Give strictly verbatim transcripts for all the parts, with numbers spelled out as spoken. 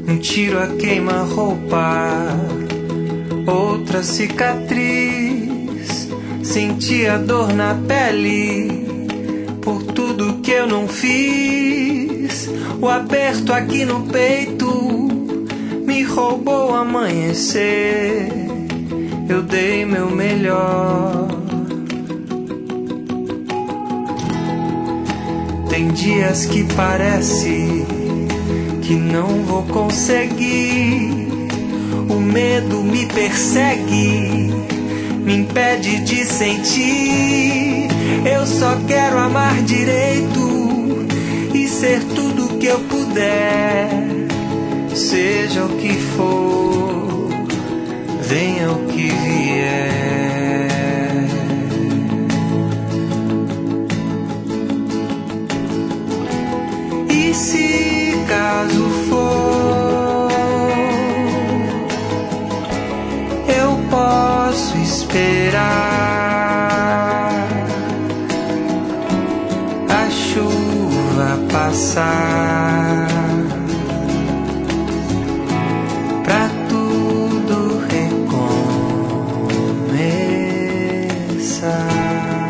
Um tiro a queima-roupa, outra cicatriz. Senti a dor na pele por tudo que eu não fiz. O aperto aqui no peito me roubou o amanhecer. Eu dei meu melhor. Tem dias que parece que não vou conseguir. O medo me persegue, me impede de sentir. Eu só quero amar direito e ser tudo que eu puder. Seja o que for, venha o que vier. E se caso for, eu posso esperar a chuva passar pra tudo recomeçar.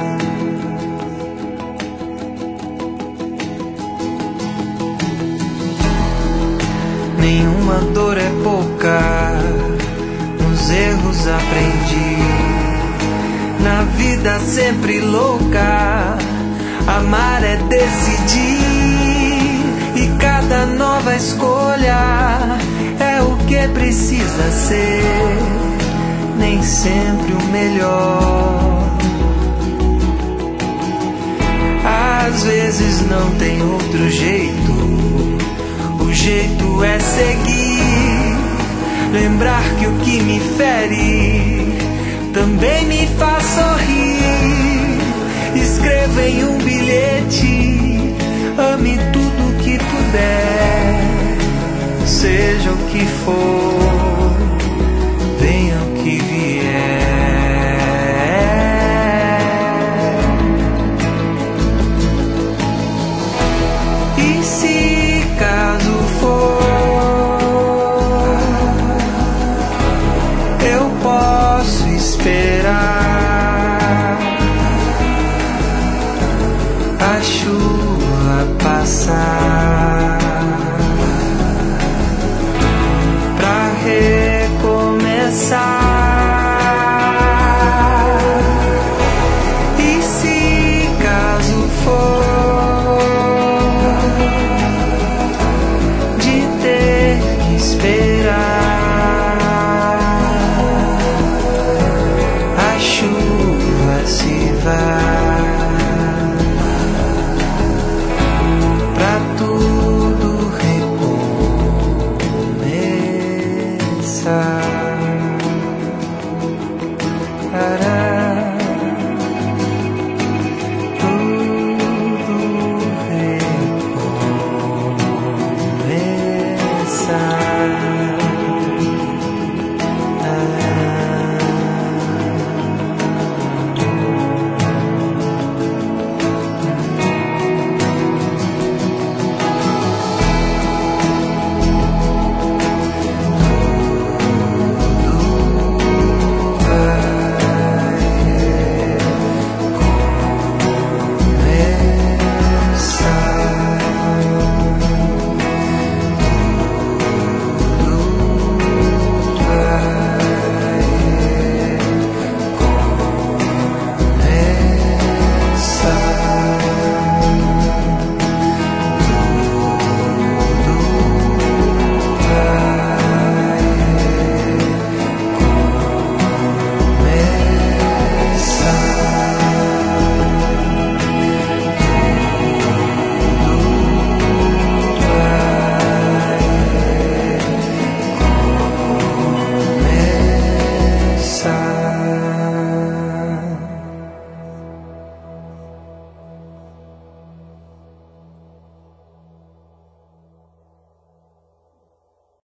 Nenhuma dor é pouca, nos erros aprendi. Na vida sempre louca, amar é decidir. E cada nova escolha é o que precisa ser, nem sempre o melhor. Às vezes não tem outro jeito. O jeito é seguir, lembrar que o que me fere também me faz sorrir. Escreva em um bilhete, ame tudo que puder, seja o que for.